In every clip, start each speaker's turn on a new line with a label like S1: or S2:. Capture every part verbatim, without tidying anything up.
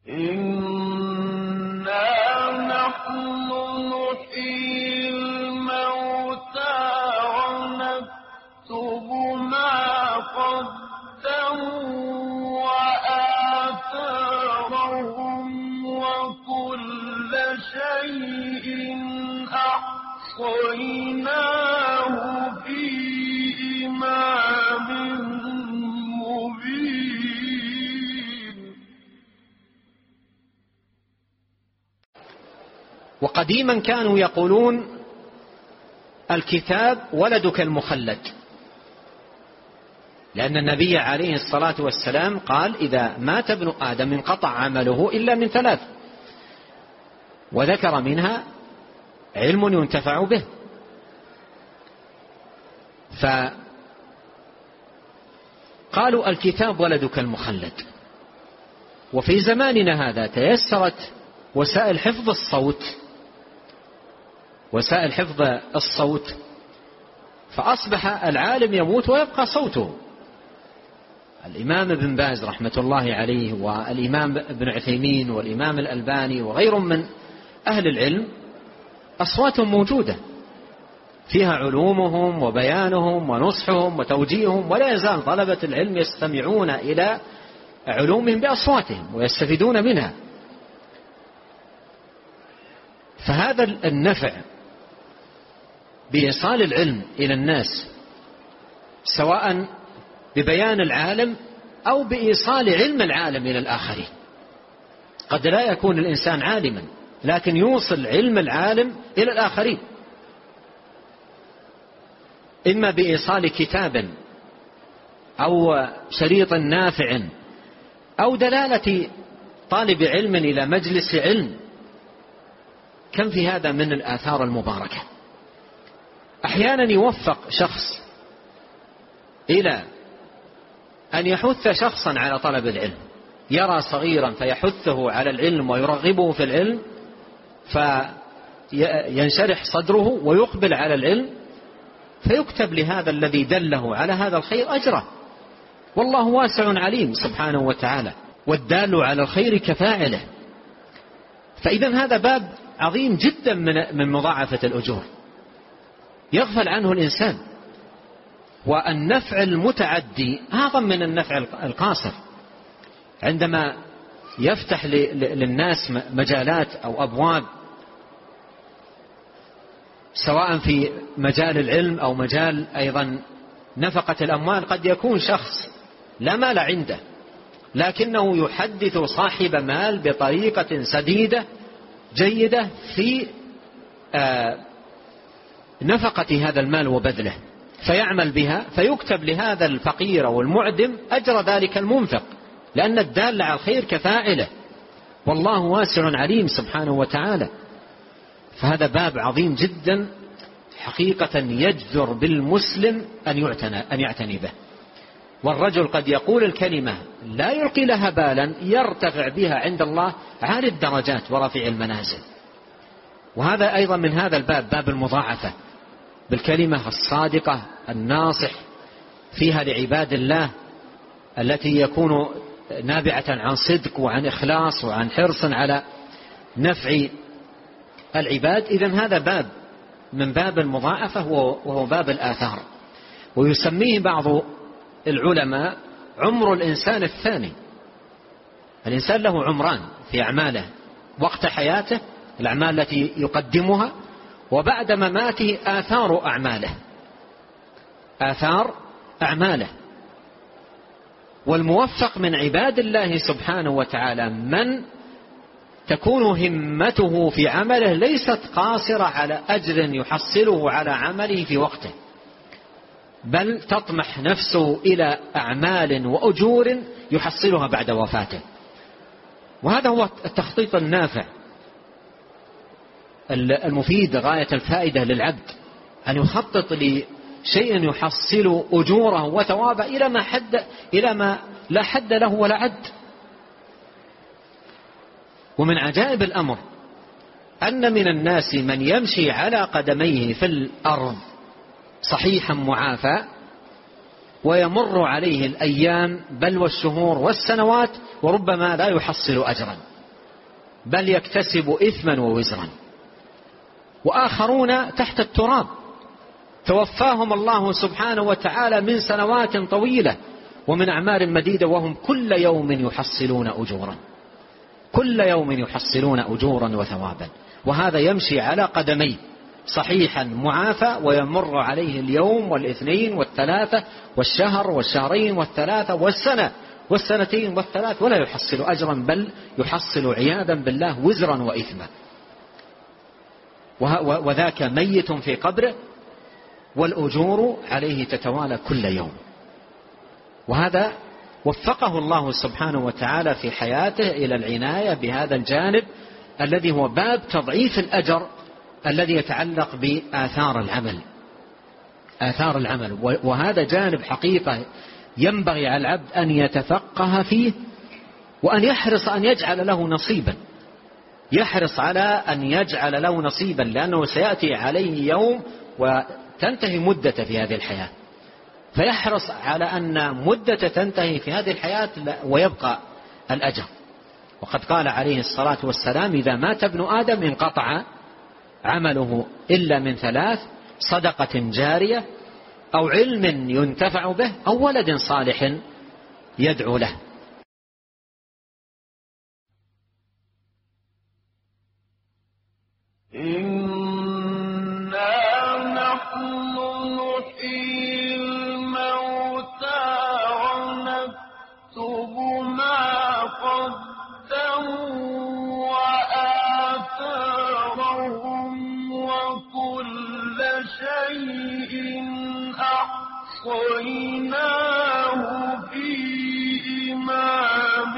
S1: إنا نحن نحيي الموتى ونكتب ما قدموا وآثارهم وكل شيء أحصيناه في إمام مبين.
S2: وقديما كانوا يقولون الكتاب ولدك المخلد، لأن النبي عليه الصلاة والسلام قال إذا مات ابن آدم انقطع عمله إلا من ثلاث، وذكر منها علم ينتفع به. فقالوا الكتاب ولدك المخلد. وفي زماننا هذا تيسرت وسائل حفظ الصوت وسائل حفظ الصوت فأصبح العالم يموت ويبقى صوته. الإمام ابن باز رحمة الله عليه والإمام ابن عثيمين والإمام الألباني وغيرهم من أهل العلم أصواتهم موجودة فيها علومهم وبيانهم ونصحهم وتوجيههم، ولا يزال طلبة العلم يستمعون إلى علومهم بأصواتهم ويستفيدون منها. فهذا النفع بإيصال العلم إلى الناس سواء ببيان العالم أو بإيصال علم العالم إلى الآخرين. قد لا يكون الإنسان عالما لكن يوصل علم العالم إلى الآخرين، إما بإيصال كتاب أو شريط نافع أو دلالة طالب علم إلى مجلس علم. كم في هذا من الآثار المباركة. أحيانا يوفق شخص إلى أن يحث شخصا على طلب العلم، يرى صغيرا فيحثه على العلم ويرغبه في العلم فينشرح صدره ويقبل على العلم، فيكتب لهذا الذي دله على هذا الخير أجره، والله واسع عليم سبحانه وتعالى، والدال على الخير كفاعله. فإذا هذا باب عظيم جدا من مضاعفة الأجور يغفل عنه الإنسان. والنفع المتعدي أعظم من النفع القاصر. عندما يفتح للناس مجالات أو أبواب سواء في مجال العلم أو مجال أيضا نفقة الأموال، قد يكون شخص لا مال عنده لكنه يحدث صاحب مال بطريقة سديدة جيدة في نفقة هذا المال وبذله، فيعمل بها فيكتب لهذا الفقير والمعدم أجر ذلك المنفق، لأن الدال على الخير كفاعله، والله واسع عليم سبحانه وتعالى. فهذا باب عظيم جدا حقيقة يجدر بالمسلم أن يعتنى, أن يعتني به. والرجل قد يقول الكلمة لا يلقي لها بالا يرتفع بها عند الله عالي الدرجات ورفيع المنازل. وهذا أيضا من هذا الباب، باب المضاعفة بالكلمة الصادقة الناصح فيها لعباد الله التي يكون نابعة عن صدق وعن إخلاص وعن حرص على نفع العباد. إذن هذا باب من باب المضاعفة وهو باب الآثار، ويسميه بعض العلماء عمر الإنسان الثاني. الإنسان له عمران في أعماله: وقت حياته الأعمال التي يقدمها، وبعد مماته آثار أعماله آثار أعماله. والموفق من عباد الله سبحانه وتعالى من تكون همته في عمله ليست قاصرة على أجر يحصله على عمله في وقته، بل تطمح نفسه إلى أعمال وأجور يحصلها بعد وفاته. وهذا هو التخطيط النافع المفيد غاية الفائدة للعبد، أن يخطط لشيء يحصل أجوره وثوابه إلى ما حد إلى ما لا حد له ولا عد. ومن عجائب الأمر أن من الناس من يمشي على قدميه في الأرض صحيحا معافى، ويمر عليه الأيام بل والشهور والسنوات وربما لا يحصل أجرا. بل يكتسب إثما ووزرا. وآخرون تحت التراب توفاهم الله سبحانه وتعالى من سنوات طويلة ومن أعمار مديدة وهم كل يوم يحصلون أجورا، كل يوم يحصلون أجورا وثوابا. وهذا يمشي على قدميه صحيحا معافى، ويمر عليه اليوم والاثنين والثلاثة والشهر والشهرين والثلاثة والسنة والسنتين والثلاث ولا يحصل أجرا، بل يحصل عياذا بالله وزرا وإثما. وذاك ميت في قبره والأجور عليه تتوالى كل يوم. وهذا وفقه الله سبحانه وتعالى في حياته إلى العناية بهذا الجانب الذي هو باب تضعيف الأجر الذي يتعلق بآثار العمل، آثار العمل. وهذا جانب حقيقة ينبغي على العبد أن يتفقه فيه، وأن يحرص أن يجعل له نصيبا، يحرص على أن يجعل له نصيبا، لأنه سيأتي عليه يوم وتنتهي مدة في هذه الحياة، فيحرص على أن مدة تنتهي في هذه الحياة ويبقى الأجر. وقد قال عليه الصلاة والسلام: إذا مات ابن آدم انقطع عمله إلا من ثلاث: صدقة جارية، أو علم ينتفع به، أو ولد صالح يدعو له.
S1: إنا نحن نحيي الموتى ونكتب ما قدموا وآثارهم وكل شيء أحصيناه في إمام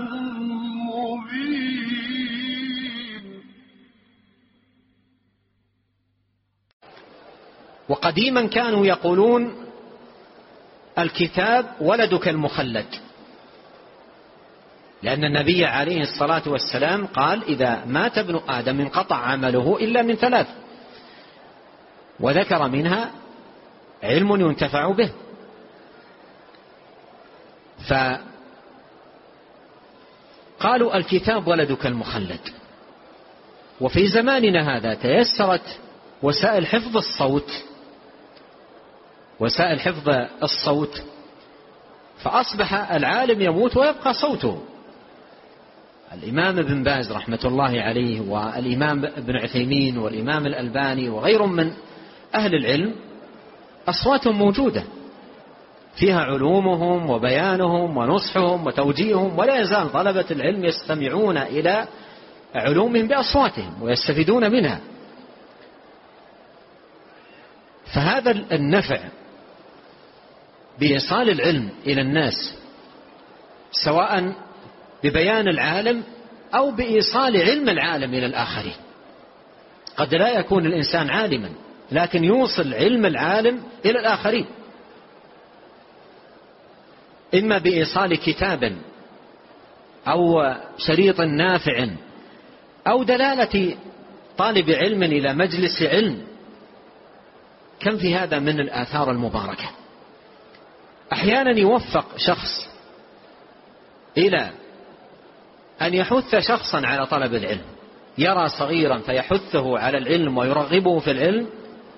S1: مبين.
S2: وقديما كانوا يقولون: الكتاب ولدك المخلد، لأن النبي عليه الصلاة والسلام قال: إذا مات ابن آدم انقطع عمله إلا من ثلاث، وذكر منها علم ينتفع به. فقالوا: الكتاب ولدك المخلد. وفي زماننا هذا تيسرت وسائل حفظ الصوت، وسائل حفظ الصوت، فأصبح العالم يموت ويبقى صوته. الإمام ابن باز رحمة الله عليه، والإمام ابن عثيمين، والإمام الألباني، وغيرهم من أهل العلم أصواتهم موجودة فيها علومهم وبيانهم ونصحهم وتوجيههم، ولا يزال طلبة العلم يستمعون إلى علومهم بأصواتهم ويستفيدون منها. فهذا النفع بإيصال العلم إلى الناس، سواء ببيان العالم أو بإيصال علم العالم إلى الآخرين. قد لا يكون الإنسان عالما، لكن يوصل علم العالم إلى الآخرين، إما بإيصال كتاب أو شريط نافع أو دلالة طالب علم إلى مجلس علم. كم في هذا من الآثار المباركة. أحيانا يوفق شخص إلى أن يحث شخصا على طلب العلم، يرى صغيرا فيحثه على العلم ويرغبه في العلم،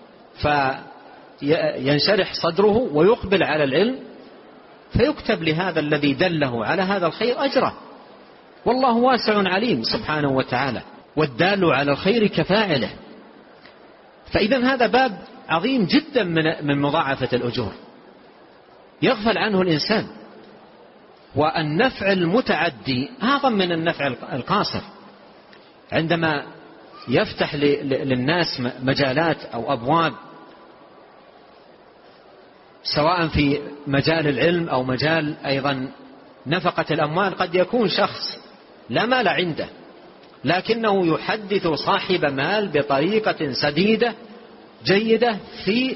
S2: فينشرح صدره ويقبل على العلم، فيكتب لهذا الذي دله على هذا الخير أجره. والله واسع عليم سبحانه وتعالى، والدال على الخير كفاعله. فإذا هذا باب عظيم جدا من مضاعفة الأجور يغفل عنه الإنسان. والنفع المتعدي أعظم من النفع القاصر. عندما يفتح للناس مجالات أو أبواب، سواء في مجال العلم أو مجال أيضا نفقة الأموال، قد يكون شخص لا مال عنده، لكنه يحدث صاحب مال بطريقة سديدة جيدة في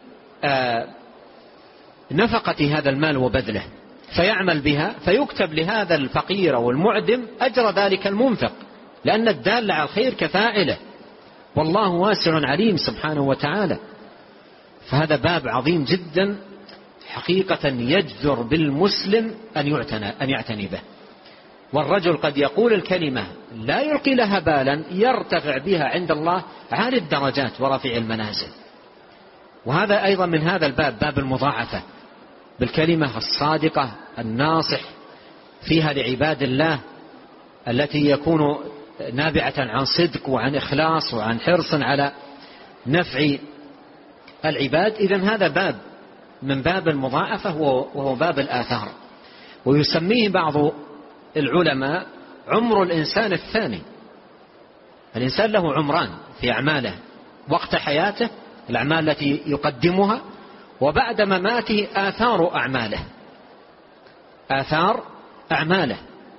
S2: نفقة هذا المال وبذله، فيعمل بها، فيكتب لهذا الفقير والمعدم أجر ذلك المنفق، لأن الدال على الخير كفاعله. والله واسع عليم سبحانه وتعالى. فهذا باب عظيم جدا حقيقة يجدر بالمسلم أن يعتنى, أن يعتني به. والرجل قد يقول الكلمة لا يلقي لها بالا يرتفع بها عند الله عالي الدرجات ورفيع المنازل. وهذا أيضا من هذا الباب، باب المضاعفة بالكلمة الصادقة الناصح فيها لعباد الله التي يكون نابعة عن صدق وعن إخلاص وعن حرص على نفع العباد. إذن هذا باب من باب المضاعفة وهو باب الآثار، ويسميه بعض العلماء عمر الإنسان الثاني. الإنسان له عمران في أعماله: وقت حياته الأعمال التي يقدمها، وبعد مماته آثار أعماله آثار أعماله.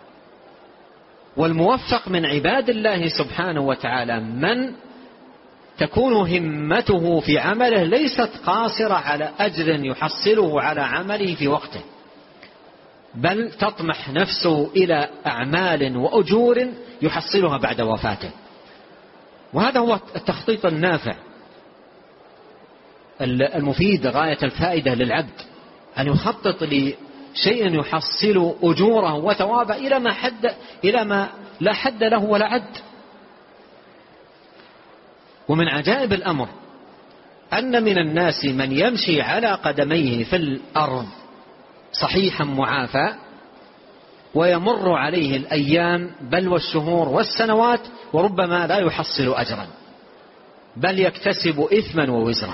S2: والموفق من عباد الله سبحانه وتعالى من تكون همته في عمله ليست قاصرة على أجر يحصله على عمله في وقته، بل تطمح نفسه إلى أعمال وأجور يحصلها بعد وفاته. وهذا هو التخطيط النافع المفيد غاية الفائدة للعبد، أن يخطط لشيء يحصل أجوره وثوابه إلى ما حد إلى ما لا حد له ولا عد. ومن عجائب الأمر أن من الناس من يمشي على قدميه في الأرض صحيحا معافى، ويمر عليه الأيام بل والشهور والسنوات وربما لا يحصل أجرا، بل يكتسب إثما ووزرا.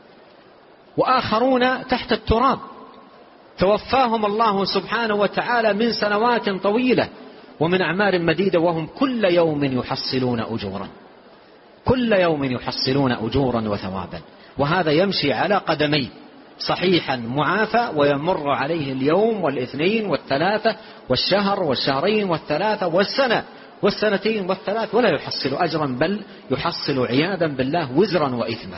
S2: وآخرون تحت التراب توفاهم الله سبحانه وتعالى من سنوات طويلة ومن أعمار مديدة، وهم كل يوم يحصلون أجورا كل يوم يحصلون أجورا وثوابا. وهذا يمشي على قدميه صحيحا معافى، ويمر عليه اليوم والاثنين والثلاثة والشهر والشهرين والثلاثة والسنة والسنتين والثلاث، ولا يحصل أجرا بل يحصل عياذا بالله وزرا وإثما.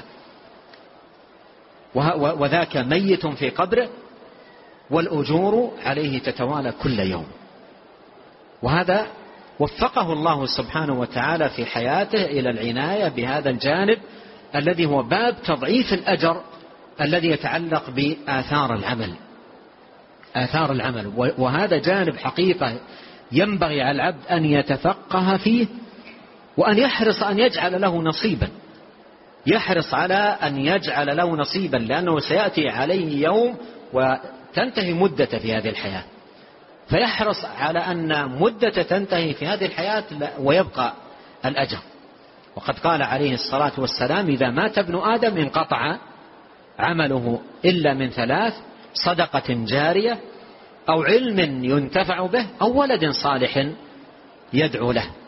S2: وذاك ميت في قبره والأجور عليه تتوالى كل يوم. وهذا وفقه الله سبحانه وتعالى في حياته إلى العناية بهذا الجانب الذي هو باب تضعيف الأجر الذي يتعلق بآثار العمل آثار العمل. وهذا جانب حقيقة ينبغي على العبد أن يتفقه فيه، وأن يحرص أن يجعل له نصيبا يحرص على أن يجعل له نصيبا لأنه سيأتي عليه يوم وتنتهي مدة في هذه الحياة، فيحرص على أن مدة تنتهي في هذه الحياة ويبقى الأجر. وقد قال عليه الصلاة والسلام: إذا مات ابن آدم انقطع عمله إلا من ثلاث: صدقة جارية، أو علم ينتفع به، أو ولد صالح يدعو له.